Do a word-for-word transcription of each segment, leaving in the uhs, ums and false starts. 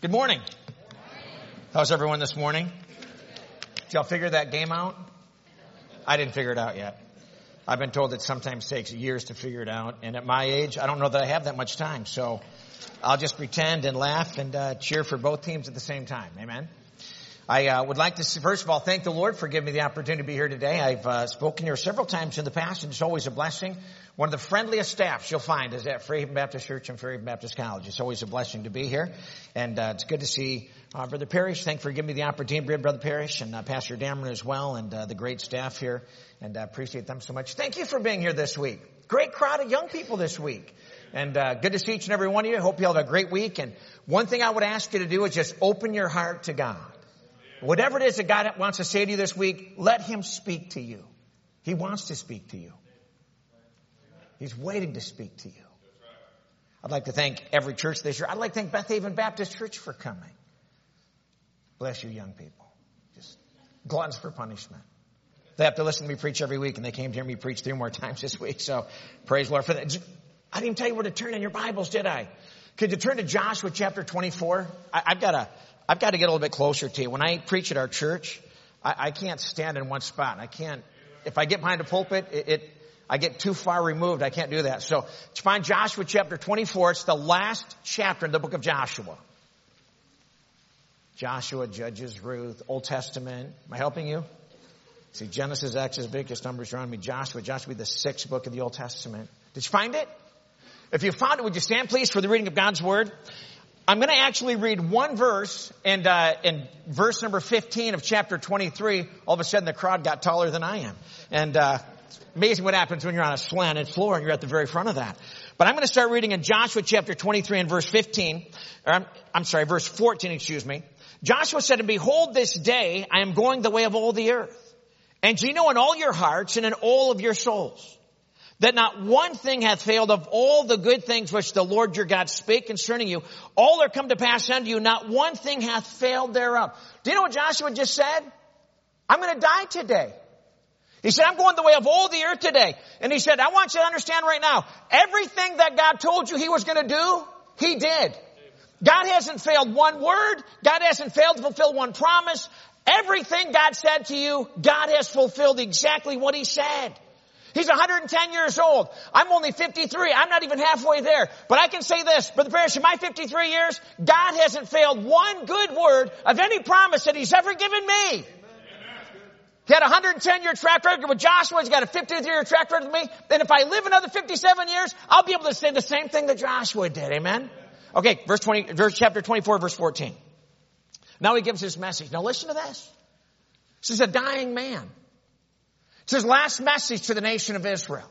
Good morning. How's everyone this morning? Did y'all figure that game out? I didn't figure it out yet. I've been told it sometimes takes years to figure it out. And at my age, I don't know that I have that much time. So I'll just pretend and laugh and uh, cheer for both teams at the same time. Amen. I uh, would like to, first of all, thank the Lord for giving me the opportunity to be here today. I've uh, spoken here several times in the past, and it's always a blessing. One of the friendliest staffs you'll find is at Fairhaven Baptist Church and Fairhaven Baptist College. It's always a blessing to be here, and uh, it's good to see uh, Brother Parrish. Thanks for giving me the opportunity, Brother Parrish, and uh, Pastor Dameron as well, and uh, the great staff here, and I uh, appreciate them so much. Thank you for being here this week. Great crowd of young people this week. And uh, good to see each and every one of you. I hope you all have a great week. And one thing I would ask you to do is just open your heart to God. Whatever it is that God wants to say to you this week, let Him speak to you. He wants to speak to you. He's waiting to speak to you. I'd like to thank every church this year. I'd like to thank Beth Haven Baptist Church for coming. Bless you, young people. Just gluttons for punishment. They have to listen to me preach every week, and they came to hear me preach three more times this week. So praise the Lord for that. I didn't even tell you where to turn in your Bibles, did I? Could you turn to Joshua chapter twenty-four? I, I've got to, I've got to get a little bit closer to you. When I preach at our church, I, I can't stand in one spot. I can't, if I get behind a pulpit, it, it, I get too far removed. I can't do that. So to find Joshua chapter twenty-four, it's the last chapter in the book of Joshua. Joshua, Judges, Ruth, Old Testament. Am I helping you? See, Genesis, Exodus, Leviticus, Numbers around me. Joshua, Joshua will be the sixth book of the Old Testament. Did you find it? If you found it, would you stand, please, for the reading of God's Word? I'm going to actually read one verse, and uh, in verse number fifteen of chapter twenty-three, all of a sudden the crowd got taller than I am. And uh, it's amazing what happens when you're on a slanted floor and you're at the very front of that. But I'm going to start reading in Joshua chapter twenty-three and verse fifteen. Or I'm, I'm sorry, verse fourteen, excuse me. Joshua said, "And behold, this day I am going the way of all the earth. And ye know in all your hearts and in all of your souls, that not one thing hath failed of all the good things which the Lord your God spake concerning you. All are come to pass unto you. Not one thing hath failed thereof." Do you know what Joshua just said? I'm going to die today. He said, I'm going the way of all the earth today. And he said, I want you to understand right now, everything that God told you He was going to do, He did. God hasn't failed one word. God hasn't failed to fulfill one promise. Everything God said to you, God has fulfilled exactly what He said. He's one hundred ten years old. I'm only fifty-three. I'm not even halfway there. But I can say this, Brother Parrish, in my fifty-three years, God hasn't failed one good word of any promise that He's ever given me. Amen. He had a one hundred ten year track record with Joshua. He's got a fifty-three year track record with me. And if I live another fifty-seven years, I'll be able to say the same thing that Joshua did. Amen? Okay, verse twenty, verse chapter twenty-four, verse fourteen. Now he gives his message. Now listen to this. This is a dying man. It's his last message to the nation of Israel.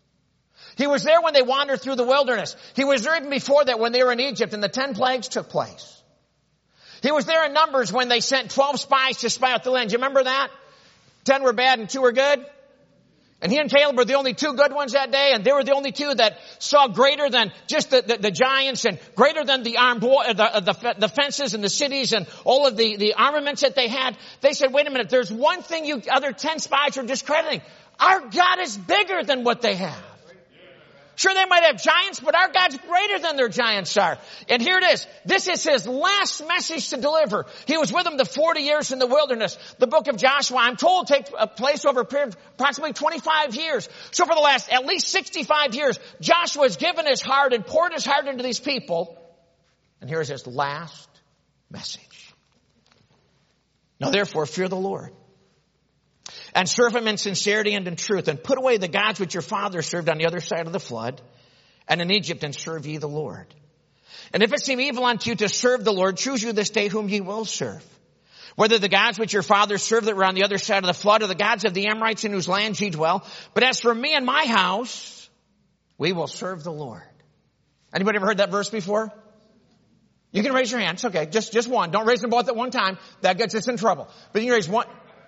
He was there when they wandered through the wilderness. He was there even before that when they were in Egypt and the ten plagues took place. He was there in Numbers when they sent twelve spies to spy out the land. Do you remember that? Ten were bad and two were good. And he and Caleb were the only two good ones that day, and they were the only two that saw greater than just the, the, the giants and greater than the armed war, the, the, the fences and the cities and all of the, the armaments that they had. They said, wait a minute, there's one thing you other ten spies are discrediting. Our God is bigger than what they have. Sure, they might have giants, but our God's greater than their giants are. And here it is. This is his last message to deliver. He was with them the forty years in the wilderness. The book of Joshua, I'm told, takes place over a period of approximately twenty-five years. So for the last at least sixty-five years, Joshua has given his heart and poured his heart into these people. And here's his last message. Now therefore, fear the Lord. And serve Him in sincerity and in truth, and put away the gods which your fathers served on the other side of the flood, and in Egypt, and serve ye the Lord. And if it seem evil unto you to serve the Lord, choose you this day whom ye will serve. Whether the gods which your fathers served that were on the other side of the flood, or the gods of the Amorites in whose land ye dwell. But as for me and my house, we will serve the Lord. Anybody ever heard that verse before? You can raise your hand. It's okay. Just, just one. Don't raise them both at one time. That gets us in trouble. But you can raise one.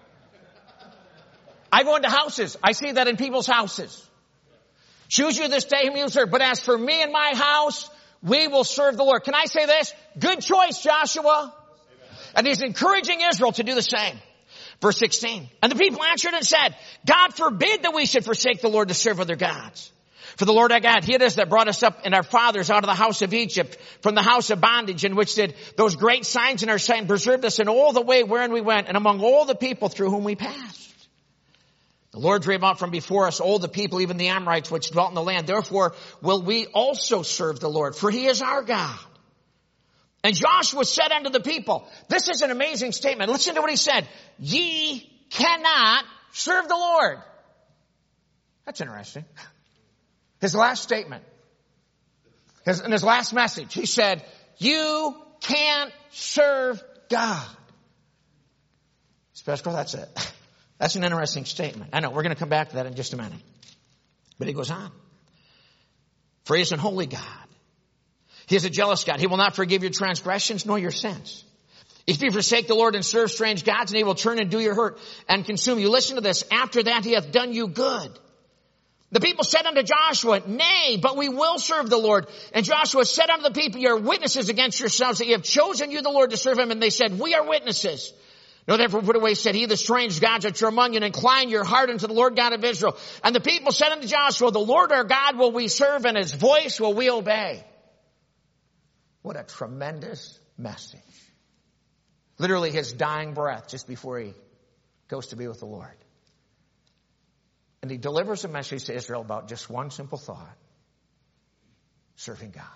I go into houses. I see that in people's houses. Choose you this day whom you will serve. But as for me and my house, we will serve the Lord. Can I say this? Good choice, Joshua. Amen. And he's encouraging Israel to do the same. Verse sixteen. And the people answered and said, God forbid that we should forsake the Lord to serve other gods. For the Lord our God, He it is that brought us up and our fathers out of the house of Egypt, from the house of bondage, in which did those great signs in our sight, and preserved us in all the way wherein we went, and among all the people through whom we passed. The Lord drave out from before us all the people, even the Amorites, which dwelt in the land. Therefore will we also serve the Lord, for He is our God. And Joshua said unto the people, this is an amazing statement. Listen to what he said. Ye cannot serve the Lord. That's interesting. His last statement, his, in his last message, he said, you can't serve God. Special, that's it. That's an interesting statement. I know, we're going to come back to that in just a minute. But he goes on. For He is an holy God. He is a jealous God. He will not forgive your transgressions nor your sins. If you forsake the Lord and serve strange gods, and He will turn and do your hurt and consume you. Listen to this. After that He hath done you good. The people said unto Joshua, nay, but we will serve the Lord. And Joshua said unto the people, you are witnesses against yourselves that you have chosen you the Lord to serve Him. And they said, we are witnesses. No, therefore put away, said He, the strange gods which are among you, and incline your heart unto the Lord God of Israel. And the people said unto Joshua, the Lord our God will we serve, and His voice will we obey. What a tremendous message. Literally his dying breath just before he goes to be with the Lord. And he delivers a message to Israel about just one simple thought. Serving God.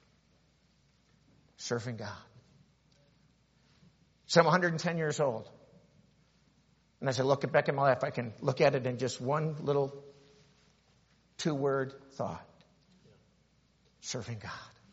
Serving God. So I'm one hundred ten years old. And as I look back at my life, I can look at it in just one little two-word thought. Serving God.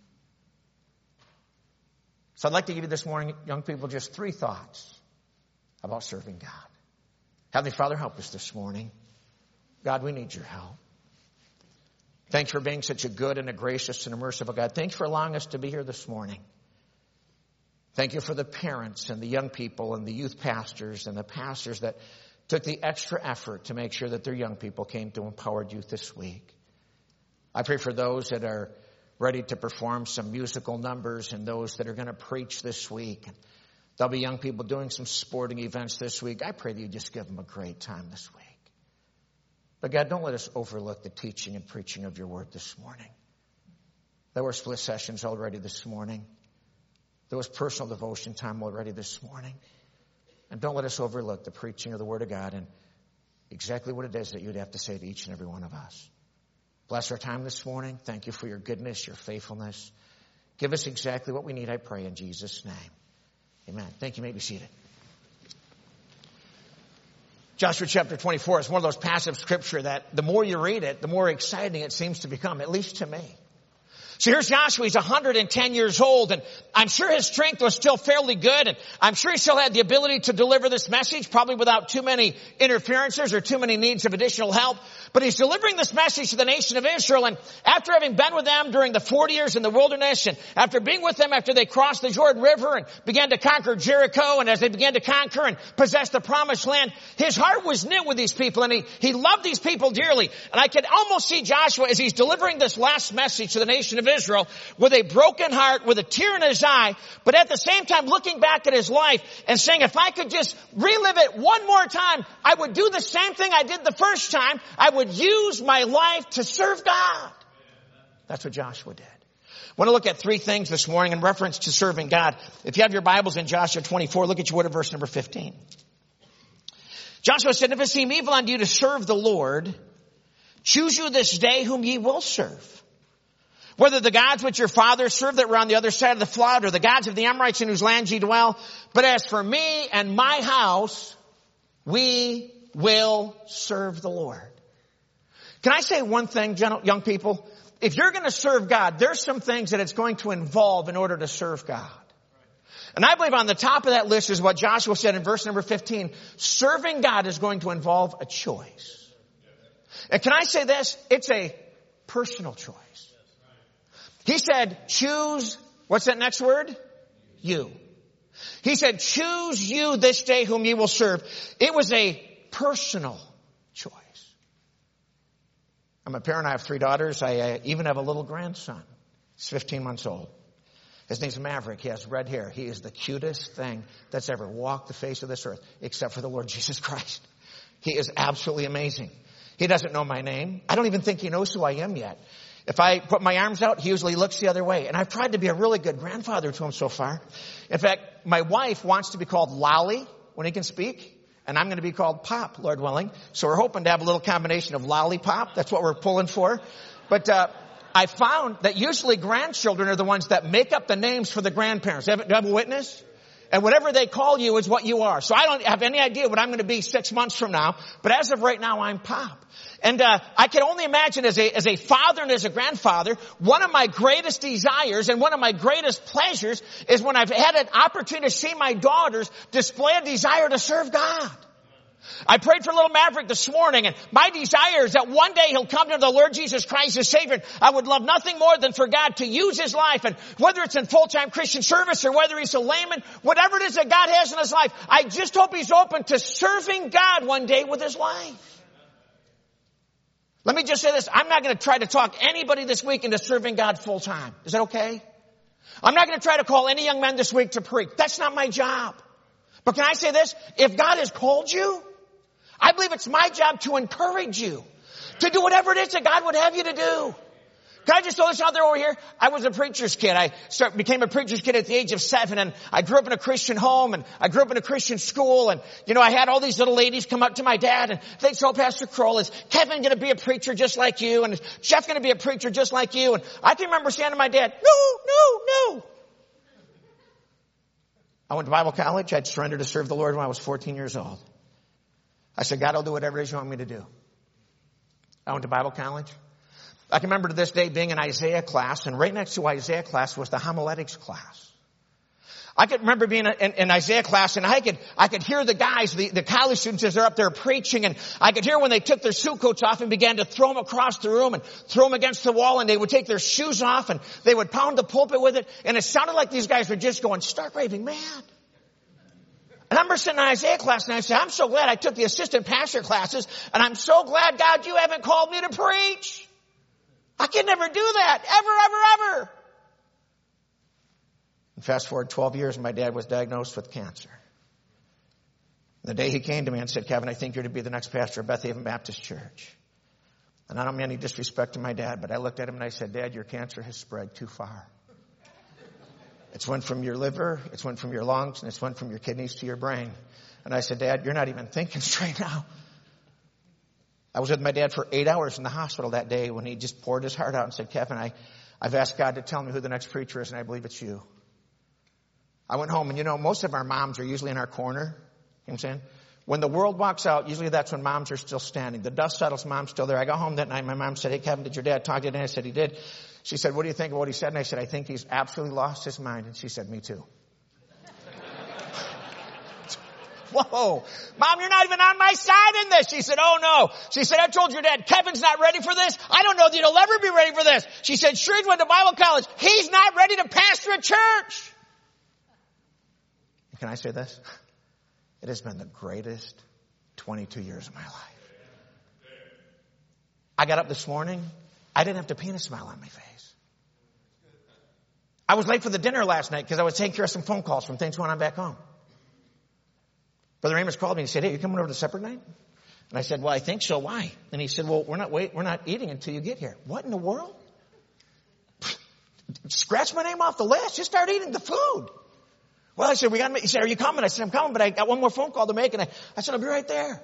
So I'd like to give you this morning, young people, just three thoughts about serving God. Heavenly Father, help us this morning. God, we need your help. Thanks for being such a good and a gracious and a merciful God. Thanks for allowing us to be here this morning. Thank you for the parents and the young people and the youth pastors and the pastors that took the extra effort to make sure that their young people came to Empowered Youth this week. I pray for those that are ready to perform some musical numbers and those that are going to preach this week. There'll be young people doing some sporting events this week. I pray that you just give them a great time this week. But God, don't let us overlook the teaching and preaching of your word this morning. There were split sessions already this morning. There was personal devotion time already this morning. And don't let us overlook the preaching of the word of God and exactly what it is that you'd have to say to each and every one of us. Bless our time this morning. Thank you for your goodness, your faithfulness. Give us exactly what we need, I pray, in Jesus' name. Amen. Thank you. You may be seated. Joshua chapter twenty-four is one of those passages of Scripture that the more you read it, the more exciting it seems to become, at least to me. So here's Joshua. He's one hundred ten years old, and I'm sure his strength was still fairly good, and I'm sure he still had the ability to deliver this message, probably without too many interferences or too many needs of additional help. But he's delivering this message to the nation of Israel, and after having been with them during the forty years in the wilderness, and after being with them after they crossed the Jordan River and began to conquer Jericho, and as they began to conquer and possess the promised land, his heart was knit with these people, and he, he loved these people dearly. And I could almost see Joshua as he's delivering this last message to the nation of Israel with a broken heart, with a tear in his eye, but at the same time looking back at his life and saying, if I could just relive it one more time, I would do the same thing I did the first time. I would use my life to serve God. That's what Joshua did. I want to look at three things this morning in reference to serving God. If you have your Bibles in Joshua twenty-four, look at your word at verse number fifteen. Joshua said, if it seem evil unto you to serve the Lord, choose you this day whom ye will serve. Whether the gods which your fathers served that were on the other side of the flood, or the gods of the Amorites in whose land ye dwell. But as for me and my house, we will serve the Lord. Can I say one thing, young people? If you're going to serve God, there's some things that it's going to involve in order to serve God. And I believe on the top of that list is what Joshua said in verse number fifteen. Serving God is going to involve a choice. And can I say this? It's a personal choice. He said, choose, what's that next word? You. He said, choose you this day whom ye will serve. It was a personal choice. I'm a parent. I have three daughters. I uh, even have a little grandson. He's fifteen months old. His name's Maverick. He has red hair. He is the cutest thing that's ever walked the face of this earth, except for the Lord Jesus Christ. He is absolutely amazing. He doesn't know my name. I don't even think he knows who I am yet. If I put my arms out, he usually looks the other way. And I've tried to be a really good grandfather to him so far. In fact, my wife wants to be called Lolly when he can speak. And I'm going to be called Pop, Lord willing. So we're hoping to have a little combination of lollipop. That's what we're pulling for. But uh I found that usually grandchildren are the ones that make up the names for the grandparents. Do you have, do you have a witness? And whatever they call you is what you are. So I don't have any idea what I'm going to be six months from now. But as of right now, I'm Pop. And uh I can only imagine as a as a father and as a grandfather, one of my greatest desires and one of my greatest pleasures is when I've had an opportunity to see my daughters display a desire to serve God. I prayed for little Maverick this morning, and my desire is that one day he'll come to the Lord Jesus Christ as Savior. I would love nothing more than for God to use his life, and whether it's in full-time Christian service or whether he's a layman, whatever it is that God has in his life, I just hope he's open to serving God one day with his life. Let me just say this. I'm not going to try to talk anybody this week into serving God full-time. Is that okay? I'm not going to try to call any young men this week to preach. That's not my job. But can I say this? If God has called you, I believe it's my job to encourage you to do whatever it is that God would have you to do. Can I just throw this out there over here? I was a preacher's kid. I start, became a preacher's kid at the age of seven, and I grew up in a Christian home, and I grew up in a Christian school, and, you know, I had all these little ladies come up to my dad, and they'd say, "Oh, Pastor Kroll, is Kevin going to be a preacher just like you? And is Jeff going to be a preacher just like you?" And I can remember saying to my dad, "No, no, no." I went to Bible college. I'd surrendered to serve the Lord when I was fourteen years old. I said, "God, I'll do whatever it is you want me to do." I went to Bible college. I can remember to this day being in Isaiah class, and right next to Isaiah class was the homiletics class. I could remember being in, in Isaiah class, and I could I could hear the guys, the, the college students, as they're up there preaching, and I could hear when they took their suit coats off and began to throw them across the room and throw them against the wall, and they would take their shoes off and they would pound the pulpit with it, and it sounded like these guys were just going stark raving mad. And I remember sitting in Isaiah class, and I said, "I'm so glad I took the assistant pastor classes, and I'm so glad, God, you haven't called me to preach. I can never do that, ever, ever, ever." And fast forward twelve years, and my dad was diagnosed with cancer. The day he came to me and said, "Kevin, I think you're to be the next pastor of Bethhaven Baptist Church." And I don't mean any disrespect to my dad, but I looked at him and I said, "Dad, your cancer has spread too far. It's went from your liver, it's went from your lungs, and it's went from your kidneys to your brain." And I said, "Dad, you're not even thinking straight now." I was with my dad for eight hours in the hospital that day when he just poured his heart out and said, "Kevin, I, I've asked God to tell me who the next preacher is, and I believe it's you." I went home, and you know, most of our moms are usually in our corner. You know what I'm saying? When the world walks out, usually that's when moms are still standing. The dust settles, mom's still there. I got home that night, my mom said, "Hey, Kevin, did your dad talk today?" I said, "He did." She said, "What do you think of what he said?" And I said, "I think he's absolutely lost his mind." And she said, "Me too." Whoa, Mom, you're not even on my side in this. She said, "Oh no." She said, "I told your dad, Kevin's not ready for this. I don't know that he'll ever be ready for this." She said, "Sure, he went to Bible college. He's not ready to pastor a church." Can I say this? It has been the greatest twenty-two years of my life. I got up this morning. I didn't have to paint a smile on my face. I was late for the dinner last night because I was taking care of some phone calls from things going on back home. Brother Amos called me and he said, "Hey, you coming over to supper tonight?" And I said, "Well, I think so. Why?" And he said, "Well, we're not wait, we're not eating until you get here." What in the world? Scratch my name off the list. Just start eating the food. Well, I said, "We got to." He said, "Are you coming?" I said, "I'm coming, but I got one more phone call to make." And I, I said, "I'll be right there."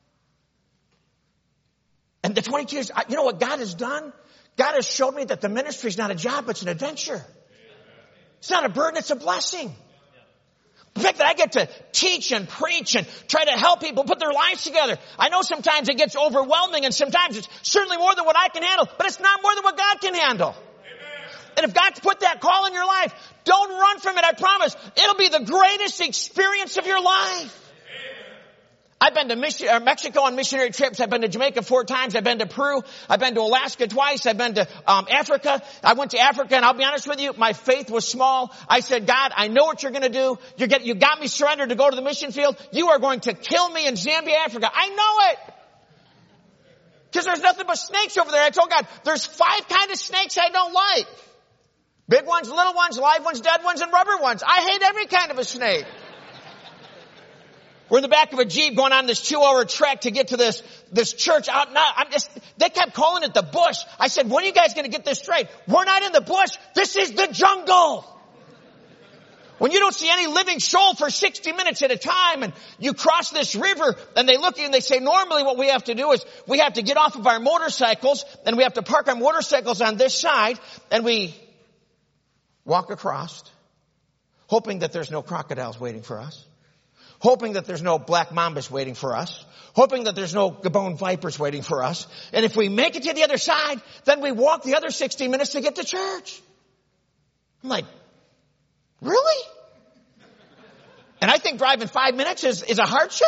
And the twenty-two years, you know what God has done? God has showed me that the ministry is not a job, it's an adventure. It's not a burden, it's a blessing. The fact that I get to teach and preach and try to help people put their lives together. I know sometimes it gets overwhelming, and sometimes it's certainly more than what I can handle, but it's not more than what God can handle. And if God's put that call in your life, don't run from it, I promise. It'll be the greatest experience of your life. I've been to mission, uh, Mexico on missionary trips. I've been to Jamaica four times. I've been to Peru. I've been to Alaska twice. I've been to um, Africa. I went to Africa, and I'll be honest with you, my faith was small. I said, "God, I know what you're going to do. You get, you got me surrendered to go to the mission field. You are going to kill me in Zambia, Africa. I know it. Because there's nothing but snakes over there." I told God, there's five kind of snakes I don't like. Big ones, little ones, live ones, dead ones, and rubber ones. I hate every kind of a snake. We're in the back of a Jeep going on this two-hour trek to get to this, this church out now. I'm just, they kept calling it the bush. I said, when are you guys going to get this straight? We're not in the bush. This is the jungle. When you don't see any living soul for sixty minutes at a time and you cross this river and they look at you and they say, normally what we have to do is we have to get off of our motorcycles and we have to park our motorcycles on this side and we walk across, hoping that there's no crocodiles waiting for us, hoping that there's no black mambas waiting for us, hoping that there's no Gabon vipers waiting for us. And if we make it to the other side, then we walk the other sixty minutes to get to church. I'm like, really? And I think driving five minutes is, is a hardship.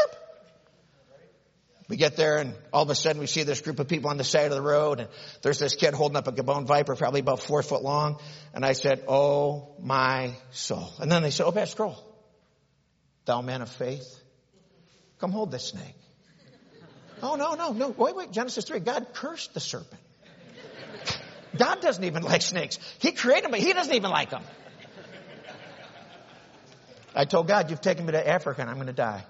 We get there and all of a sudden we see this group of people on the side of the road and there's this kid holding up a Gabon viper, probably about four foot long. And I said, oh my soul. And then they said, oh, Pastor Kroll, thou man of faith, come hold this snake. Oh, no, no, no. Wait, wait. Genesis three, God cursed the serpent. God doesn't even like snakes. He created them, but he doesn't even like them. I told God, you've taken me to Africa and I'm going to die.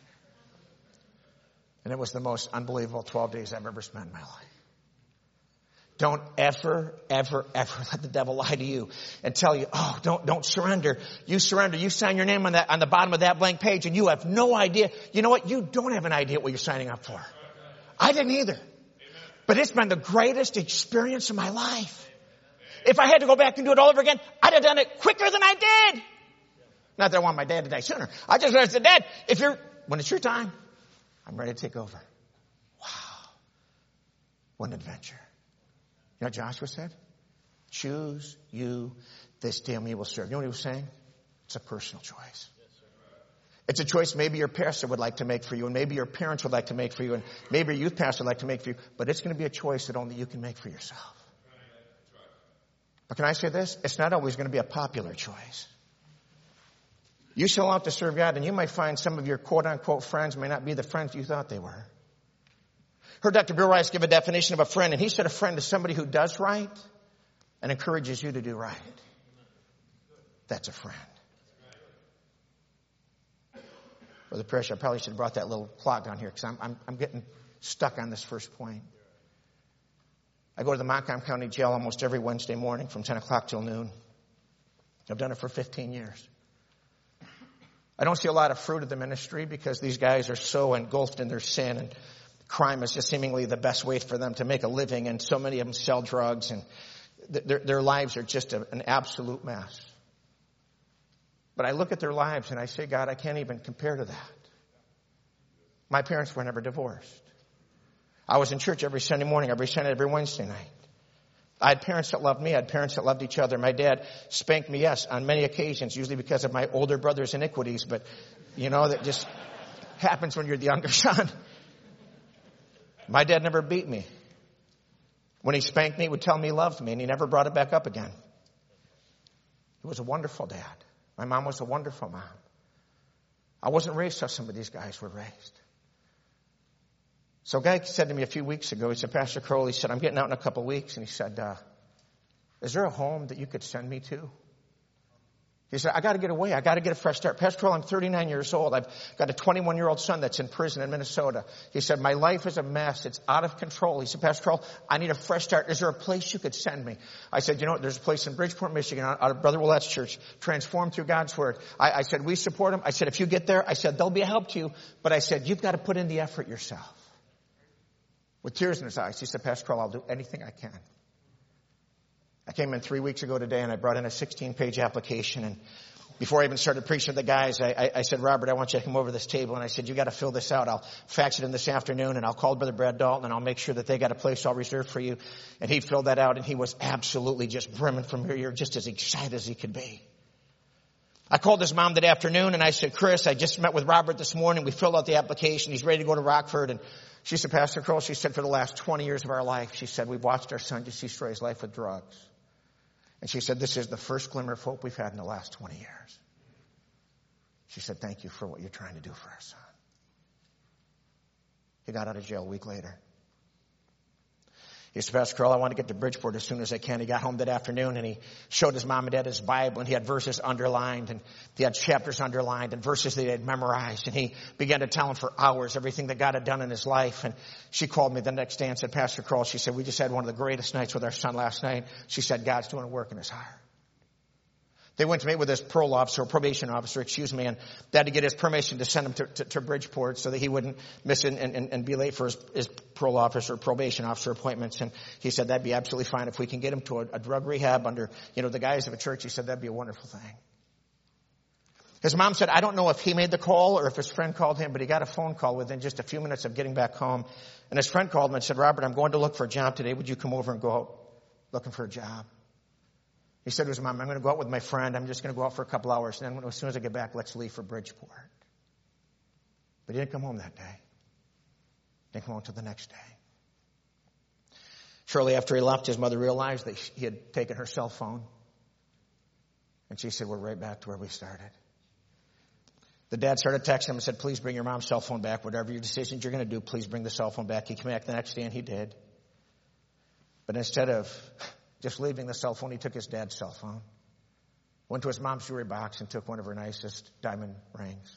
And it was the most unbelievable twelve days I've ever spent in my life. Don't ever, ever, ever let the devil lie to you and tell you, oh, don't, don't surrender. You surrender. You sign your name on that, on the bottom of that blank page and you have no idea. You know what? You don't have an idea what you're signing up for. I didn't either. But it's been the greatest experience of my life. If I had to go back and do it all over again, I'd have done it quicker than I did. Not that I want my dad to die sooner. I just said, Dad, if you're, when it's your time, I'm ready to take over. Wow. What an adventure. You know what Joshua said? Choose you this day whom you will serve. You know what he was saying? It's a personal choice. It's a choice maybe your pastor would like to make for you, and maybe your parents would like to make for you, and maybe your youth pastor would like to make for you, but it's going to be a choice that only you can make for yourself. But can I say this? It's not always going to be a popular choice. You shall out to serve God, and you might find some of your quote-unquote friends may not be the friends you thought they were. Heard Doctor Bill Rice give a definition of a friend, and he said a friend is somebody who does right and encourages you to do right. That's a friend. Brother Pressure, I probably should have brought that little clock down here because I'm, I'm, I'm getting stuck on this first point. I go to the Montcalm County Jail almost every Wednesday morning from ten o'clock till noon. I've done it for fifteen years. I don't see a lot of fruit of the ministry because these guys are so engulfed in their sin and crime is just seemingly the best way for them to make a living, and so many of them sell drugs and th- their, their lives are just a, an absolute mess. But I look at their lives and I say, God, I can't even compare to that. My parents were never divorced. I was in church every Sunday morning, every Sunday, every Wednesday night. I had parents that loved me. I had parents that loved each other. My dad spanked me, yes, on many occasions, usually because of my older brother's iniquities. But, you know, that just happens when you're the younger son. My dad never beat me. When he spanked me, he would tell me he loved me, and he never brought it back up again. He was a wonderful dad. My mom was a wonderful mom. I wasn't raised how some of these guys were raised. So a guy said to me a few weeks ago, he said, Pastor Kroll, he said, I'm getting out in a couple of weeks. And he said, uh, is there a home that you could send me to? He said, I got to get away. I got to get a fresh start. Pastor Kroll, I'm thirty-nine years old. I've got a twenty-one-year-old son that's in prison in Minnesota. He said, my life is a mess. It's out of control. He said, Pastor Kroll, I need a fresh start. Is there a place you could send me? I said, you know what? There's a place in Bridgeport, Michigan, out of Brother Willette's church, Transformed Through God's Word. I, I said, we support them. I said, if you get there, I said, they'll be a help to you. But I said, you've got to put in the effort yourself. With tears in his eyes, he said, Pastor Kroll, I'll do anything I can. I came in three weeks ago today and I brought in a sixteen-page application. And before I even started preaching to the guys, I, I, I said, Robert, I want you to come over to this table. And I said, you got to fill this out. I'll fax it in this afternoon and I'll call Brother Brad Dalton and I'll make sure that they got a place all reserved for you. And he filled that out and he was absolutely just brimming from ear to ear, just as excited as he could be. I called his mom that afternoon and I said, Chris, I just met with Robert this morning. We filled out the application. He's ready to go to Rockford. And she said, Pastor Kroll, she said, for the last twenty years of our life, she said, we've watched our son just destroy his life with drugs. And she said, this is the first glimmer of hope we've had in the last twenty years. She said, thank you for what you're trying to do for our son. He got out of jail a week later. He said, Pastor Crowell, I want to get to Bridgeport as soon as I can. He got home that afternoon and he showed his mom and dad his Bible, and he had verses underlined and he had chapters underlined and verses that he had memorized. And he began to tell him for hours everything that God had done in his life. And she called me the next day and said, Pastor Crowell, she said, we just had one of the greatest nights with our son last night. She said, God's doing a work in his heart. They went to meet with his parole officer, or probation officer, excuse me, and they had to get his permission to send him to, to, to Bridgeport so that he wouldn't miss it and, and, and be late for his, his parole officer or probation officer appointments. And he said that'd be absolutely fine if we can get him to a, a drug rehab under, you know, the guise of a church. He said that'd be a wonderful thing. His mom said, I don't know if he made the call or if his friend called him, but he got a phone call within just a few minutes of getting back home. And his friend called him and said, Robert, I'm going to look for a job today. Would you come over and go out looking for a job? He said to his mom, I'm going to go out with my friend. I'm just going to go out for a couple hours. And then as soon as I get back, let's leave for Bridgeport. But he didn't come home that day. He didn't come home until the next day. Shortly after he left, his mother realized that he had taken her cell phone. And she said, we're right back to where we started. The dad started texting him and said, please bring your mom's cell phone back. Whatever your decisions you're going to do, please bring the cell phone back. He came back the next day and he did. But instead of just leaving the cell phone, he took his dad's cell phone, went to his mom's jewelry box and took one of her nicest diamond rings.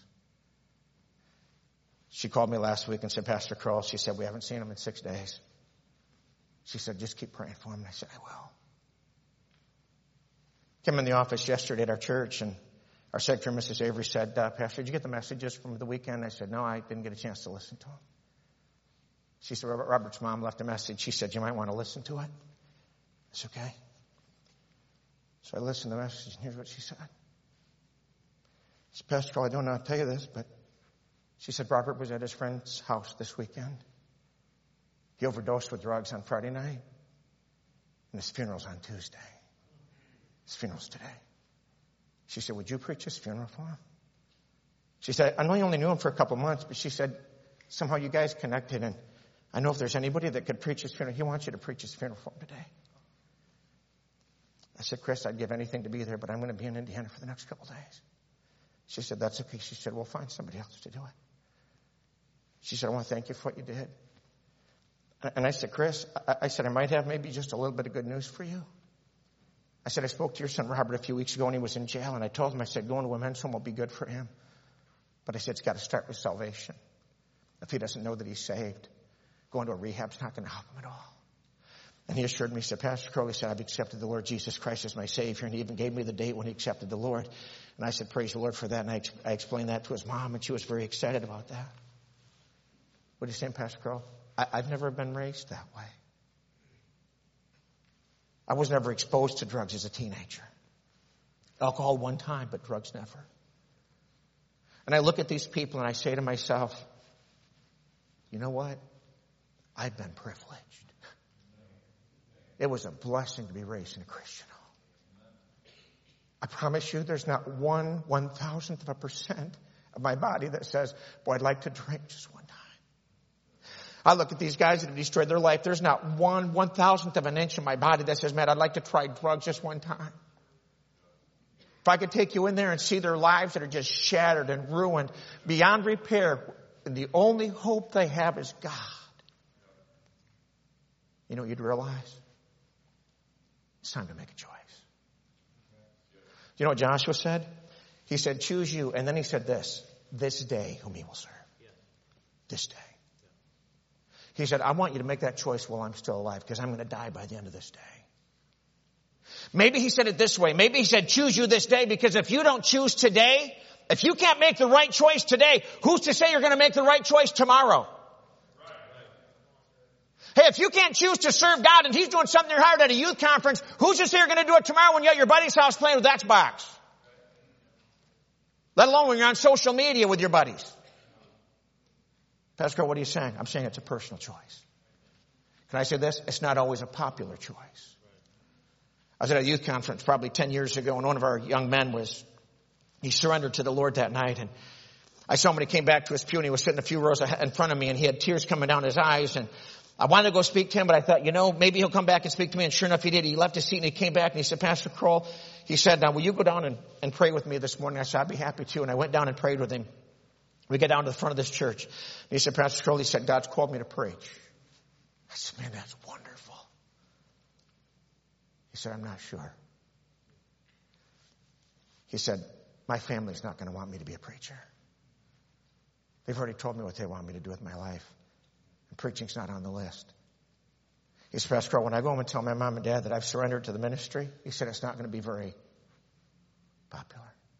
She called me last week and said, Pastor Crowell, she said, we haven't seen him in six days. She said, just keep praying for him. And I said, I will. Came in the office yesterday at our church, and our secretary, Missus Avery, said, uh, Pastor, did you get the messages from the weekend? I said, no, I didn't get a chance to listen to them. She said, Robert, Robert's mom left a message. She said, you might want to listen to it. It's okay. So I listened to the message, and here's what she said. She said, Pastor Crowell, I don't know how to tell you this, but she said Robert was at his friend's house this weekend. He overdosed with drugs on Friday night, and his funeral's on Tuesday. His funeral's today. She said, would you preach his funeral for him? She said, I know you only knew him for a couple months, but she said, somehow you guys connected, and I know if there's anybody that could preach his funeral, he wants you to preach his funeral for him today. I said, Chris, I'd give anything to be there, but I'm going to be in Indiana for the next couple of days. She said, that's okay. She said, we'll find somebody else to do it. She said, I want to thank you for what you did. And I said, Chris, I, I said, I might have maybe just a little bit of good news for you. I said, I spoke to your son Robert a few weeks ago, and he was in jail, and I told him, I said, going to a men's home will be good for him. But I said, it's got to start with salvation. If he doesn't know that he's saved, going to a rehab's not going to help him at all. And he assured me, he said, Pastor Crowell, he said, I've accepted the Lord Jesus Christ as my Savior. And he even gave me the date when he accepted the Lord. And I said, praise the Lord for that. And I, I explained that to his mom, and she was very excited about that. What are you saying, Pastor Crowell? I, I've never been raised that way. I was never exposed to drugs as a teenager. Alcohol one time, but drugs never. And I look at these people and I say to myself, you know what? I've been privileged. It was a blessing to be raised in a Christian home. I promise you there's not one one thousandth of a percent of my body that says, boy, I'd like to drink just one time. I look at these guys that have destroyed their life. There's not one one thousandth of an inch of my body that says, man, I'd like to try drugs just one time. If I could take you in there and see their lives that are just shattered and ruined beyond repair, and the only hope they have is God. You know what you'd realize? It's time to make a choice. You know what Joshua said? He said, choose you. And then he said this, this day whom he will serve. This day. He said, I want you to make that choice while I'm still alive, because I'm going to die by the end of this day. Maybe he said it this way. Maybe he said, choose you this day, because if you don't choose today, if you can't make the right choice today, who's to say you're going to make the right choice tomorrow? Hey, if you can't choose to serve God and he's doing something in your heart at a youth conference, who's to say you're going to do it tomorrow when you're at your buddy's house playing with Xbox? Let alone when you're on social media with your buddies. Pastor, what are you saying? I'm saying it's a personal choice. Can I say this? It's not always a popular choice. I was at a youth conference probably ten years ago, and one of our young men was, he surrendered to the Lord that night. And I saw him when he came back to his pew, and he was sitting a few rows in front of me, and he had tears coming down his eyes. And I wanted to go speak to him, but I thought, you know, maybe he'll come back and speak to me. And sure enough, he did. He left his seat and he came back and he said, Pastor Crowell, he said, now will you go down and, and pray with me this morning? I said, I'd be happy to. And I went down and prayed with him. We got down to the front of this church. And he said, Pastor Crowell, he said, God's called me to preach. I said, man, that's wonderful. He said, I'm not sure. He said, my family's not going to want me to be a preacher. They've already told me what they want me to do with my life. And preaching's not on the list. He said, Pastor Carl, when I go home and tell my mom and dad that I've surrendered to the ministry, he said, it's not going to be very popular.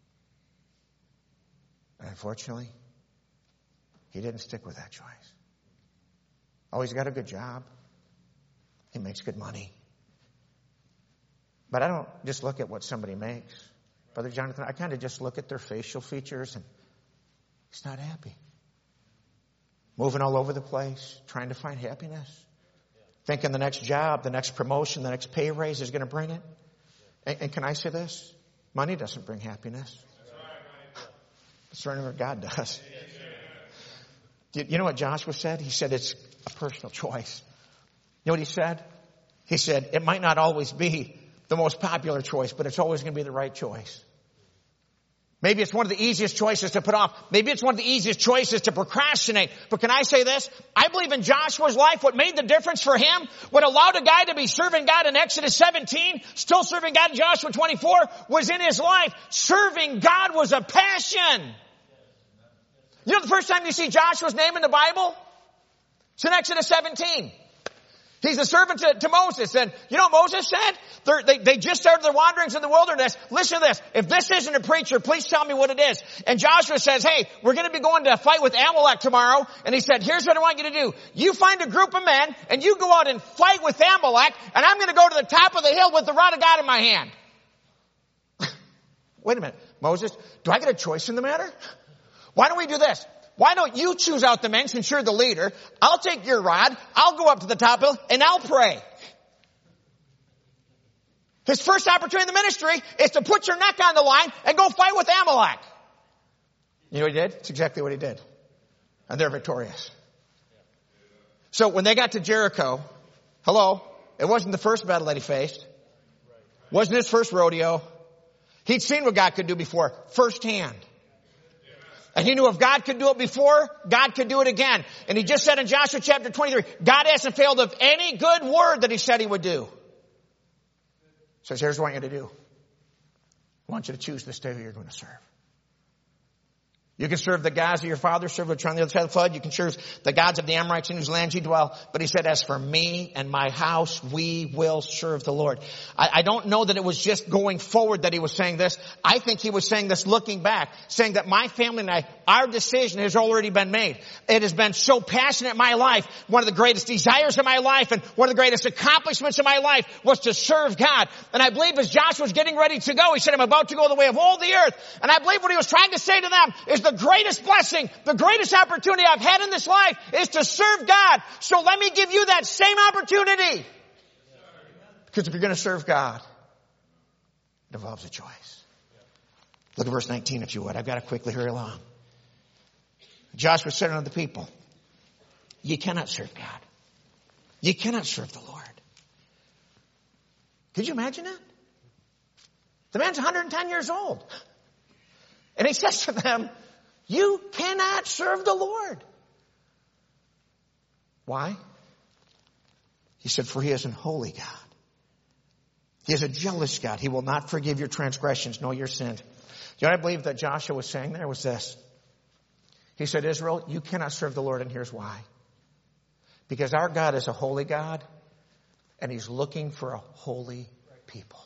And unfortunately, he didn't stick with that choice. Oh, he's got a good job. He makes good money. But I don't just look at what somebody makes. Brother Jonathan, I kind of just look at their facial features and he's not happy. Moving all over the place, trying to find happiness. Thinking the next job, the next promotion, the next pay raise is going to bring it. And, and can I say this? Money doesn't bring happiness. Surrendering what God does. You know what Joshua said? He said it's a personal choice. You know what he said? He said it might not always be the most popular choice, but it's always going to be the right choice. Maybe it's one of the easiest choices to put off. Maybe it's one of the easiest choices to procrastinate. But can I say this? I believe in Joshua's life, what made the difference for him, what allowed a guy to be serving God in Exodus seventeen, still serving God in Joshua twenty-four, was in his life. Serving God was a passion. You know the first time you see Joshua's name in the Bible? It's in Exodus seventeen. He's a servant to, to Moses. And you know what Moses said? They're, they, they just started their wanderings in the wilderness. Listen to this. If this isn't a preacher, please tell me what it is. And Joshua says, hey, we're going to be going to fight with Amalek tomorrow. And he said, here's what I want you to do. You find a group of men and you go out and fight with Amalek. And I'm going to go to the top of the hill with the rod of God in my hand. Wait a minute. Moses, do I get a choice in the matter? Why don't we do this? Why don't you choose out the men since you're the leader? I'll take your rod. I'll go up to the top hill and I'll pray. His first opportunity in the ministry is to put your neck on the line and go fight with Amalek. You know what he did? It's exactly what he did. And they're victorious. So when they got to Jericho, hello, it wasn't the first battle that he faced. Wasn't his first rodeo. He'd seen what God could do before, firsthand. And he knew if God could do it before, God could do it again. And he just said in Joshua chapter twenty-three, God hasn't failed of any good word that he said he would do. So here's what I want you to do. I want you to choose this day who you're going to serve. You can serve the gods of your father, serve which are on the other side of the flood. You can serve the gods of the Amorites in whose land you dwell. But he said, as for me and my house, we will serve the Lord. I, I don't know that it was just going forward that he was saying this. I think he was saying this looking back, saying that my family and I, our decision has already been made. It has been so passionate in my life. One of the greatest desires of my life and one of the greatest accomplishments of my life was to serve God. And I believe as Joshua was getting ready to go, he said, I'm about to go the way of all the earth. And I believe what he was trying to say to them is the greatest blessing, the greatest opportunity I've had in this life is to serve God. So let me give you that same opportunity. Because if you're going to serve God, it involves a choice. Look at verse nineteen if you would. I've got to quickly hurry along. Joshua said unto the people, you cannot serve God. You cannot serve the Lord. Could you imagine that? The man's one hundred ten years old. And he says to them, you cannot serve the Lord. Why? He said, for he is an holy God. He is a jealous God. He will not forgive your transgressions nor your sins. You know what I believe that Joshua was saying there was this. He said, Israel, you cannot serve the Lord, and here's why. Because our God is a holy God, and he's looking for a holy people.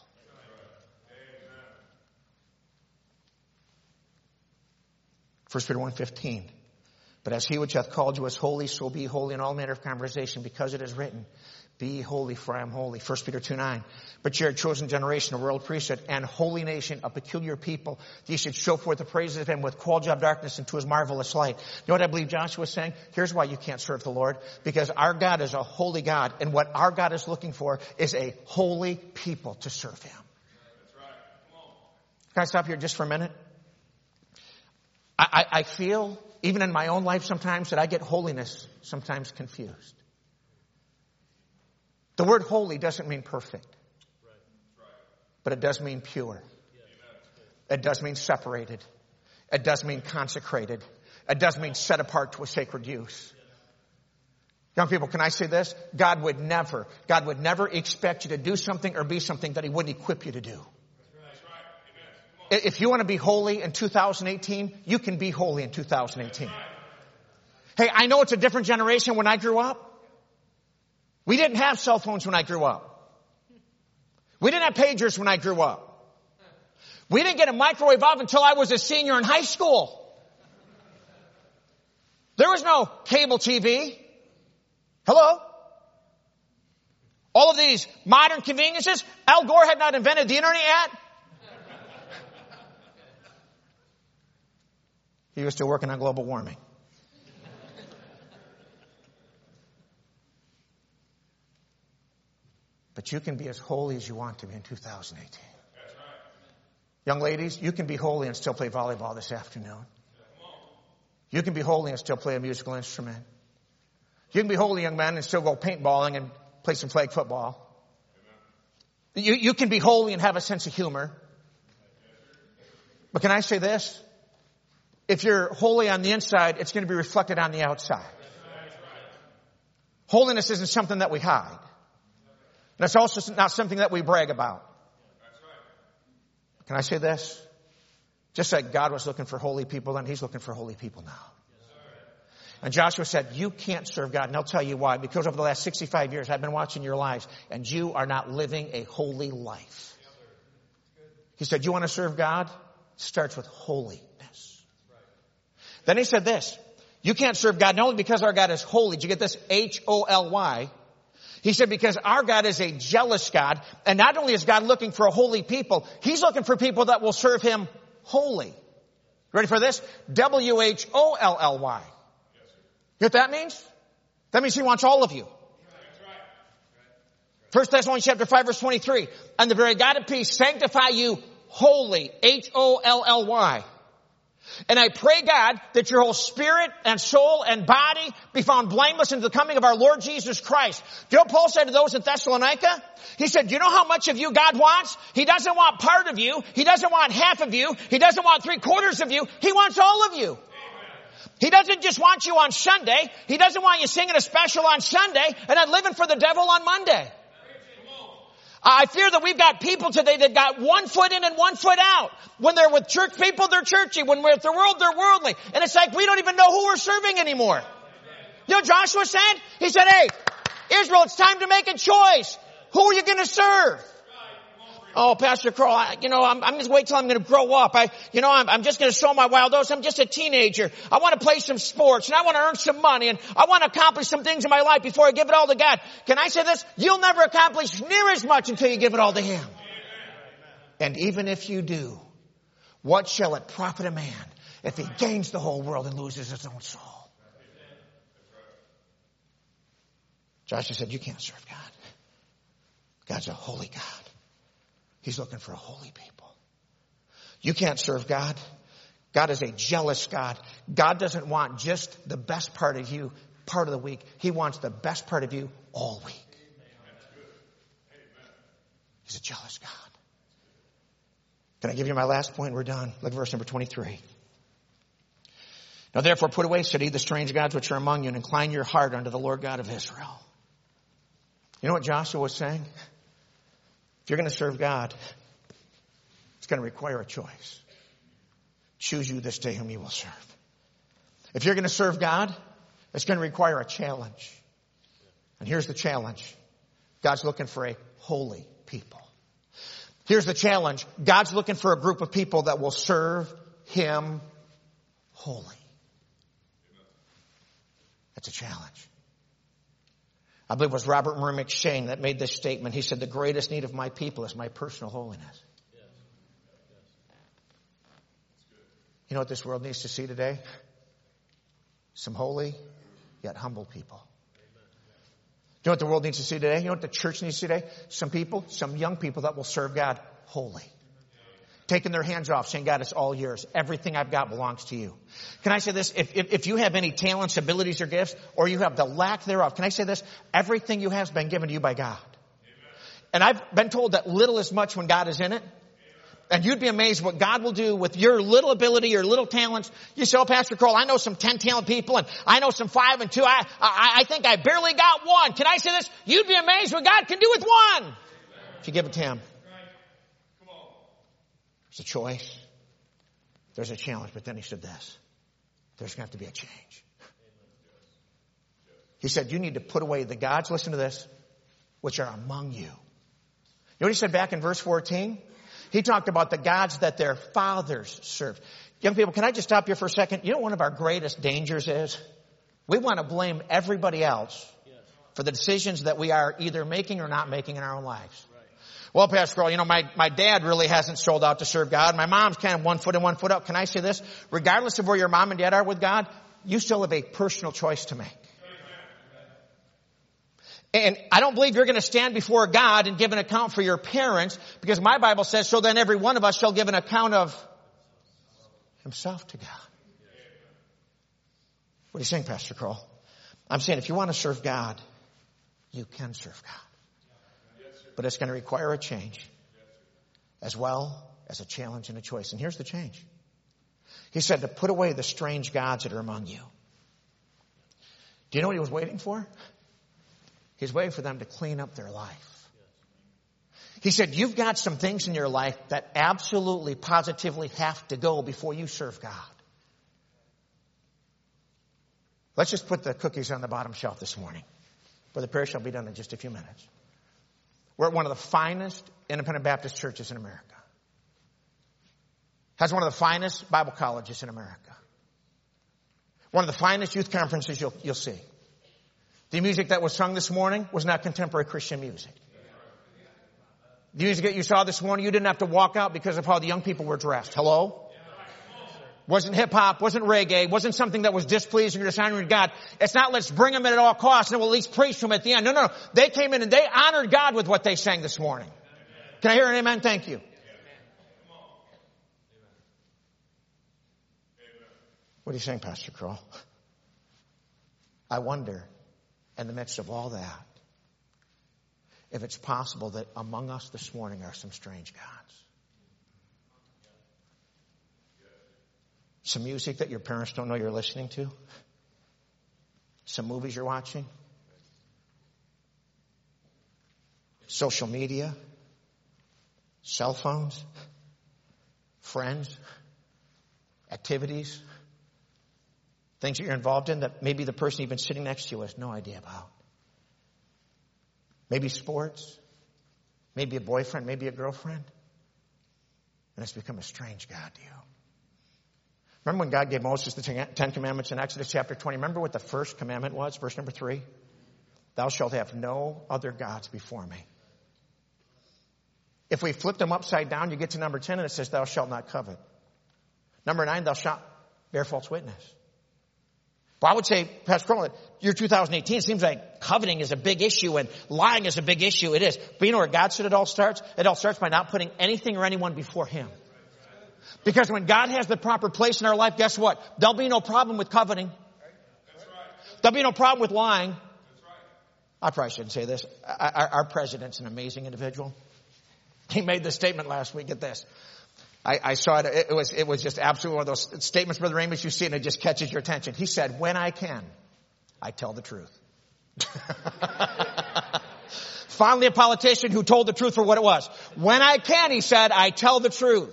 First Peter one fifteen. But as he which hath called you is holy, so be holy in all manner of conversation, because it is written, be holy, for I am holy. First Peter two nine. But you're a chosen generation, a royal priesthood, and holy nation, a peculiar people. Ye should show forth the praises of him with qual job darkness into his marvelous light. You know what I believe Joshua was saying? Here's why you can't serve the Lord. Because our God is a holy God, and what our God is looking for is a holy people to serve him. That's right. Come on. Can I stop here just for a minute? I, I, I feel, even in my own life sometimes, that I get holiness sometimes confused. The word holy doesn't mean perfect. But it does mean pure. It does mean separated. It does mean consecrated. It does mean set apart to a sacred use. Young people, can I say this? God would never, God would never expect you to do something or be something that he wouldn't equip you to do. If you want to be holy in two thousand eighteen, you can be holy in two thousand eighteen. Hey, I know it's a different generation. When I grew up, we didn't have cell phones when I grew up. We didn't have pagers when I grew up. We didn't get a microwave oven until I was a senior in high school. There was no cable T V. Hello? All of these modern conveniences, Al Gore had not invented the internet yet. He was still working on global warming. But you can be as holy as you want to be in two thousand eighteen. That's right. Young ladies, you can be holy and still play volleyball this afternoon. You can be holy and still play a musical instrument. You can be holy, young men, and still go paintballing and play some flag football. You, you can be holy and have a sense of humor. But can I say this? If you're holy on the inside, it's going to be reflected on the outside. Holiness isn't something that we hide. And it's also not something that we brag about. Can I say this? Just like God was looking for holy people then, he's looking for holy people now. And Joshua said, you can't serve God. And I'll tell you why. Because over the last sixty-five years, I've been watching your lives, and you are not living a holy life. He said, you want to serve God? It starts with holiness. Then he said this, you can't serve God not only because our God is holy. Did you get this? H O L Y. He said, because our God is a jealous God. And not only is God looking for a holy people, he's looking for people that will serve him holy. Ready for this? W H O L L Y. You know what that means? That means he wants all of you. First Thessalonians chapter five verse twenty-three. And the very God of peace sanctify you wholly. H O L L Y. And I pray, God, that your whole spirit and soul and body be found blameless into the coming of our Lord Jesus Christ. Do you know what Paul said to those in Thessalonica? He said, do you know how much of you God wants? He doesn't want part of you. He doesn't want half of you. He doesn't want three quarters of you. He wants all of you. He doesn't just want you on Sunday. He doesn't want you singing a special on Sunday and then living for the devil on Monday. I fear that we've got people today that got one foot in and one foot out. When they're with church people, they're churchy. When we're with the world, they're worldly. And it's like we don't even know who we're serving anymore. You know what Joshua said? He said, hey, Israel, it's time to make a choice. Who are you going to serve? Oh, Pastor Crowell, I, you know, I'm, I'm just wait till I'm going to grow up. I, you know, I'm, I'm just going to sow my wild oats. I'm just a teenager. I want to play some sports and I want to earn some money and I want to accomplish some things in my life before I give it all to God. Can I say this? You'll never accomplish near as much until you give it all to him. And even if you do, what shall it profit a man if he gains the whole world and loses his own soul? Joshua said, you can't serve God. God's a holy God. He's looking for a holy people. You can't serve God. God is a jealous God. God doesn't want just the best part of you part of the week. He wants the best part of you all week. He's a jealous God. Can I give you my last point? We're done. Look at verse number twenty-three. Now therefore put away, said he, the strange gods which are among you, and incline your heart unto the Lord God of Israel. You know what Joshua was saying? If you're going to serve God, it's going to require a choice. Choose you this day whom you will serve. If you're going to serve God, it's going to require a challenge. And here's the challenge. God's looking for a holy people. Here's the challenge. God's looking for a group of people that will serve him holy. That's a challenge. I believe it was Robert Murray McShane that made this statement. He said, the greatest need of my people is my personal holiness. You know what this world needs to see today? Some holy, yet humble people. You know what the world needs to see today? You know what the church needs to see today? Some people, some young people that will serve God holy. Taking their hands off, saying, God, it's all yours. Everything I've got belongs to you. Can I say this? If, if, if you have any talents, abilities, or gifts, or you have the lack thereof, can I say this? Everything you have has been given to you by God. Amen. And I've been told that little is much when God is in it. And you'd be amazed what God will do with your little ability, your little talents. You say, oh, Pastor Kroll, I know some ten talent people and I know some five and two. I, I, I think I barely got one. Can I say this? You'd be amazed what God can do with one. Amen. If you give it to him. Right. Come on. There's a choice. There's a challenge. But then he said this. There's going to have to be a change. He said, you need to put away the gods, listen to this, which are among you. You know what he said back in verse fourteen? He talked about the gods that their fathers served. Young people, can I just stop here for a second? You know what one of our greatest dangers is? We want to blame everybody else for the decisions that we are either making or not making in our own lives. Well, Pastor Kroll, you know, my, my dad really hasn't sold out to serve God. My mom's kind of one foot in, one foot out. Can I say this? Regardless of where your mom and dad are with God, you still have a personal choice to make. And I don't believe you're going to stand before God and give an account for your parents, because my Bible says, so then every one of us shall give an account of himself to God. What are you saying, Pastor Kroll? I'm saying if you want to serve God, you can serve God. But it's going to require a change as well as a challenge and a choice. And here's the change. He said to put away the strange gods that are among you. Do you know what he was waiting for? He's waiting for them to clean up their life. He said, you've got some things in your life that absolutely, positively have to go before you serve God. Let's just put the cookies on the bottom shelf this morning. For the prayer shall be done in just a few minutes. We're at one of the finest independent Baptist churches in America. Has one of the finest Bible colleges in America. One of the finest youth conferences you'll, you'll see. The music that was sung this morning was not contemporary Christian music. The music that you saw this morning, you didn't have to walk out because of how the young people were dressed. Hello? Wasn't hip-hop, wasn't reggae, wasn't something that was displeasing or dishonoring to God. It's not let's bring them in at all costs and we'll at least preach to them at the end. No, no, no. They came in and they honored God with what they sang this morning. Can I hear an amen? Thank you. What are you saying, Pastor Kroll? I wonder, in the midst of all that, if it's possible that among us this morning are some strange gods. Some music that your parents don't know you're listening to. Some movies you're watching. Social media. Cell phones. Friends. Activities. Things that you're involved in that maybe the person even sitting next to you has no idea about. Maybe sports. Maybe a boyfriend. Maybe a girlfriend. And it's become a strange God to you. Remember when God gave Moses the Ten Commandments in Exodus chapter twenty? Remember what the first commandment was? Verse number three. Thou shalt have no other gods before me. If we flip them upside down, you get to number ten and it says, thou shalt not covet. Number nine, thou shalt bear false witness. Well, I would say, Pastor Kroll, year two thousand eighteen, it seems like coveting is a big issue and lying is a big issue. It is. But you know where God said it all starts? It all starts by not putting anything or anyone before Him. Because when God has the proper place in our life, guess what? There'll be no problem with coveting. There'll be no problem with lying. I probably shouldn't say this. Our, our president's an amazing individual. He made this statement last week. Get this. I, I saw it. It was, it was just absolutely one of those statements, Brother Amos, you see it and it just catches your attention. He said, when I can, I tell the truth. Finally, a politician who told the truth for what it was. When I can, he said, I tell the truth.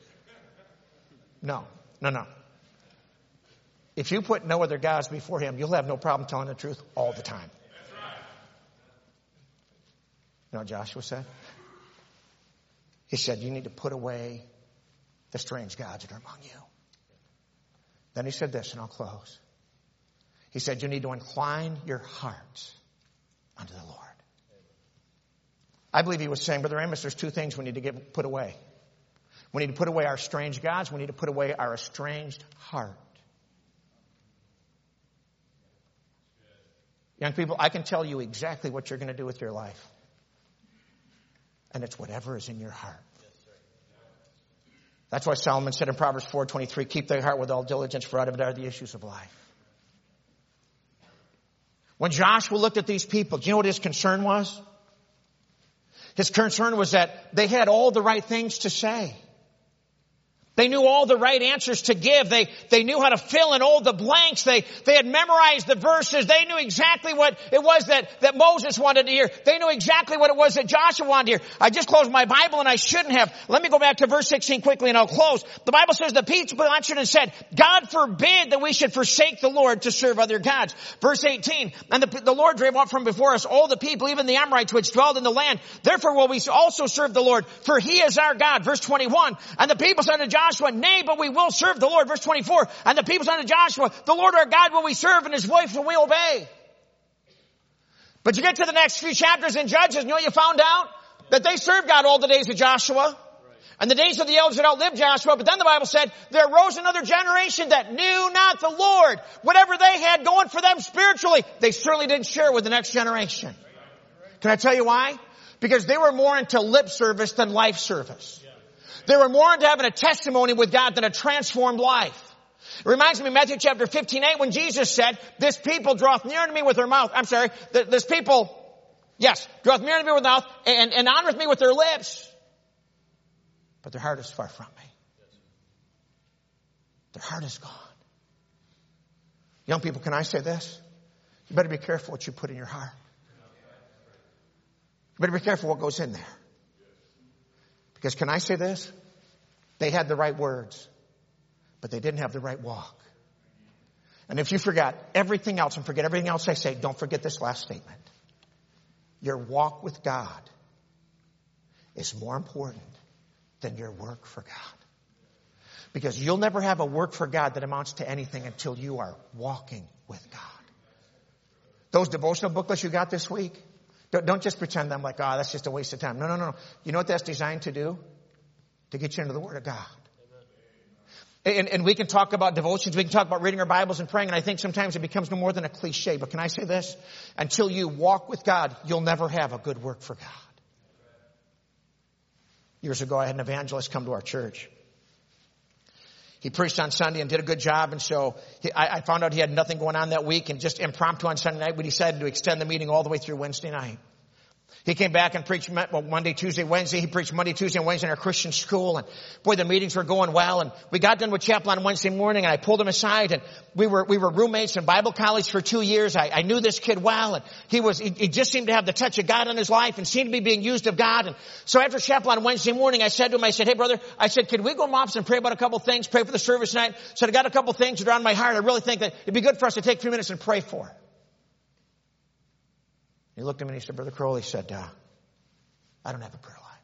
No, no, no. If you put no other gods before Him, you'll have no problem telling the truth all the time. You know what Joshua said? He said, you need to put away the strange gods that are among you. Then he said this, and I'll close. He said, you need to incline your hearts unto the Lord. I believe he was saying, Brother Amos, there's two things we need to get put away. We need to put away our strange gods. We need to put away our estranged heart. Young people, I can tell you exactly what you're going to do with your life. And it's whatever is in your heart. That's why Solomon said in Proverbs four twenty-three, keep thy heart with all diligence, for out of it are the issues of life. When Joshua looked at these people, do you know what his concern was? His concern was that they had all the right things to say. They knew all the right answers to give. They, they knew how to fill in all the blanks. They, they had memorized the verses. They knew exactly what it was that, that Moses wanted to hear. They knew exactly what it was that Joshua wanted to hear. I just closed my Bible and I shouldn't have. Let me go back to verse sixteen quickly and I'll close. The Bible says the people answered and said, God forbid that we should forsake the Lord to serve other gods. Verse eighteen, and the, the Lord drave out from before us all the people, even the Amorites which dwelled in the land. Therefore will we also serve the Lord, for he is our God. Verse twenty-one, and the people said to Joshua, nay, but we will serve the Lord. Verse twenty-four, and the people said to Joshua, the Lord our God will we serve, and his voice will we obey. But you get to the next few chapters in Judges, and you know what you found out? That they served God all the days of Joshua. And the days of the elders that outlived Joshua. But then the Bible said, there arose another generation that knew not the Lord. Whatever they had going for them spiritually, they certainly didn't share with the next generation. Can I tell you why? Because they were more into lip service than life service. They were more into having a testimony with God than a transformed life. It reminds me of Matthew chapter fifteen eight when Jesus said, this people draweth near to me with their mouth. I'm sorry, this people, yes, draweth near to me with their mouth and, and honoreth me with their lips. But their heart is far from me. Their heart is gone. Young people, can I say this? You better be careful what you put in your heart. You better be careful what goes in there. Because can I say this? They had the right words, but they didn't have the right walk. And if you forgot everything else and forget everything else I say, don't forget this last statement. Your walk with God is more important than your work for God. Because you'll never have a work for God that amounts to anything until you are walking with God. Those devotional booklets you got this week, don't, don't just pretend I'm like, oh, that's just a waste of time. No, no, no. You know what that's designed to do? To get you into the Word of God. And, and we can talk about devotions. We can talk about reading our Bibles and praying. And I think sometimes it becomes no more than a cliche. But can I say this? Until you walk with God, you'll never have a good work for God. Years ago, I had an evangelist come to our church. He preached on Sunday and did a good job. And so he, I, I found out he had nothing going on that week. And just impromptu on Sunday night, we decided to extend the meeting all the way through Wednesday night. He came back and preached well, Monday, Tuesday, Wednesday. He preached Monday, Tuesday, and Wednesday in our Christian school. And boy, the meetings were going well. And we got done with chapel on Wednesday morning, and I pulled him aside. And we were we were roommates in Bible college for two years. I, I knew this kid well, and he was he, he just seemed to have the touch of God in his life and seemed to be being used of God. And so after chapel on Wednesday morning, I said to him, I said, hey brother, I said, could we go mops and pray about a couple things? Pray for the service tonight. So I got a couple things that are on my heart. I really think that it'd be good for us to take a few minutes and pray for. He looked at me and he said, Brother Crowley, he said, uh, I don't have a prayer life.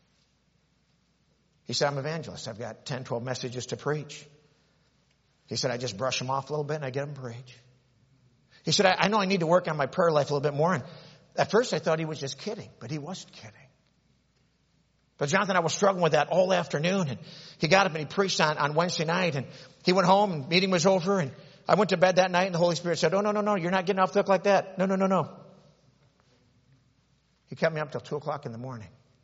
He said, I'm an evangelist. I've got ten, twelve messages to preach. He said, I just brush them off a little bit and I get them to preach. He said, I, I know I need to work on my prayer life a little bit more. And at first I thought he was just kidding, but he wasn't kidding. But Jonathan, I was struggling with that all afternoon. And he got up and he preached on, on Wednesday night. And he went home and meeting was over. And I went to bed that night and the Holy Spirit said, oh, no, no, no, you're not getting off the hook like that. No, no, no, no. He kept me up till two o'clock in the morning.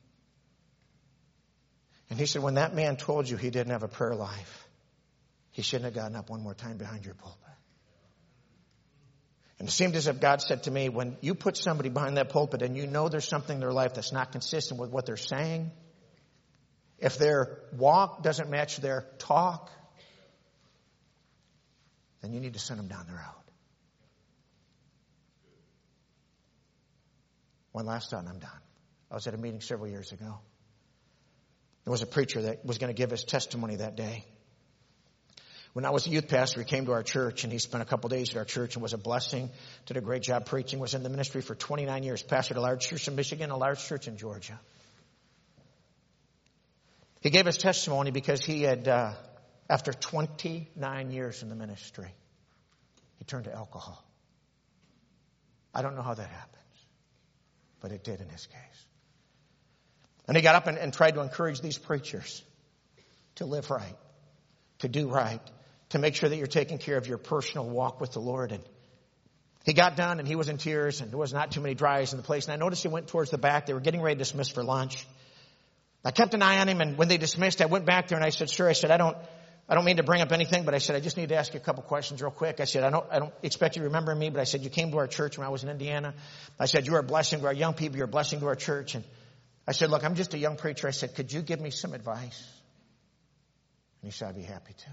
And he said, when that man told you he didn't have a prayer life, he shouldn't have gotten up one more time behind your pulpit. And it seemed as if God said to me, when you put somebody behind that pulpit and you know there's something in their life that's not consistent with what they're saying, if their walk doesn't match their talk, then you need to send them down the road. One last thought and I'm done. I was at a meeting several years ago. There was a preacher that was going to give his testimony that day. When I was a youth pastor, he came to our church and he spent a couple days at our church and was a blessing, did a great job preaching, was in the ministry for twenty-nine years, pastored a large church in Michigan, a large church in Georgia. He gave his testimony because he had, uh, after twenty-nine years in the ministry, he turned to alcohol. I don't know how that happened. But it did in his case. And he got up and, and tried to encourage these preachers to live right, to do right, to make sure that you're taking care of your personal walk with the Lord. And he got done and he was in tears and there was not too many dry eyes in the place. And I noticed he went towards the back. They were getting ready to dismiss for lunch. I kept an eye on him, and when they dismissed, I went back there and I said, sir, I said, I don't, I don't mean to bring up anything, but I said, I just need to ask you a couple questions real quick. I said, I don't, I don't expect you to remember me, but I said, you came to our church when I was in Indiana. I said, you're a blessing to our young people. You're a blessing to our church. And I said, look, I'm just a young preacher. I said, could you give me some advice? And he said, I'd be happy to.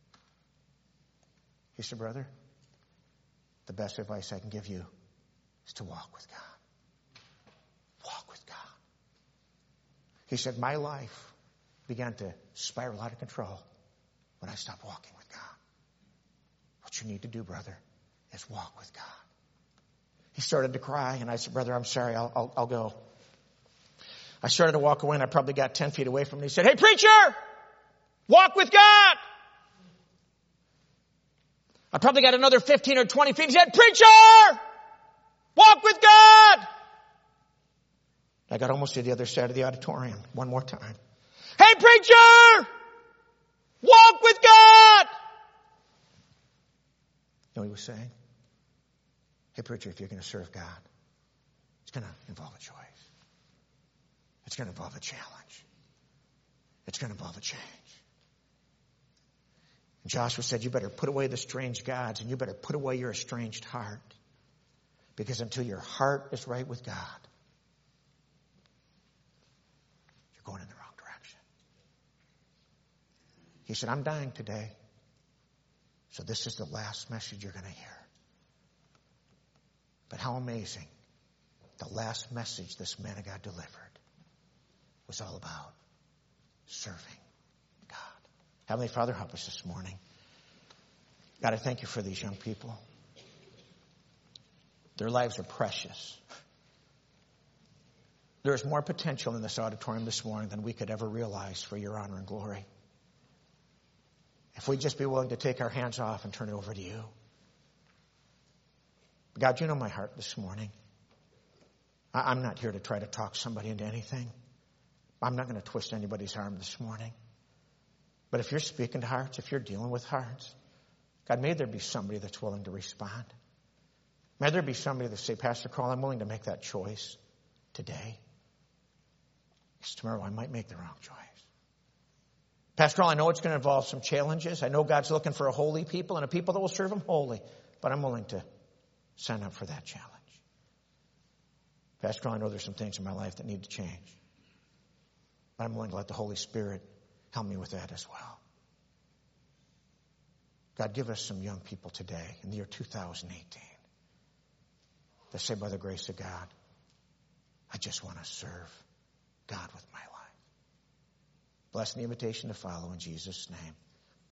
He said, brother, the best advice I can give you is to walk with God. Walk with God. He said, my life began to spiral out of control when I stopped walking with God. What you need to do, brother, is walk with God. He started to cry, and I said, brother, I'm sorry, I'll, I'll, I'll go. I started to walk away, and I probably got ten feet away from him. He said, hey, preacher, walk with God. I probably got another fifteen or twenty feet. He said, preacher, walk with God. I got almost to the other side of the auditorium one more time. Hey, preacher, walk with God. You know what he was saying? Hey, preacher, if you're going to serve God, it's going to involve a choice. It's going to involve a challenge. It's going to involve a change. And Joshua said, you better put away the strange gods and you better put away your estranged heart. Because until your heart is right with God, you're going in the wrong direction. He said, I'm dying today. So this is the last message you're going to hear. But how amazing. The last message this man of God delivered was all about serving God. Heavenly Father, help us this morning. God, I thank you for these young people. Their lives are precious. There is more potential in this auditorium this morning than we could ever realize for your honor and glory. If we'd just be willing to take our hands off and turn it over to you. God, you know my heart this morning. I'm not here to try to talk somebody into anything. I'm not going to twist anybody's arm this morning. But if you're speaking to hearts, if you're dealing with hearts, God, may there be somebody that's willing to respond. May there be somebody that say, Pastor Carl, I'm willing to make that choice today. Because tomorrow I might make the wrong choice. Pastor Carl, I know it's going to involve some challenges. I know God's looking for a holy people and a people that will serve him holy. But I'm willing to sign up for that challenge. Pastor Carl, I know there's some things in my life that need to change. But I'm willing to let the Holy Spirit help me with that as well. God, give us some young people today in the year two thousand eighteen that say, by the grace of God, I just want to serve God with my life. Bless the invitation to follow in Jesus' name.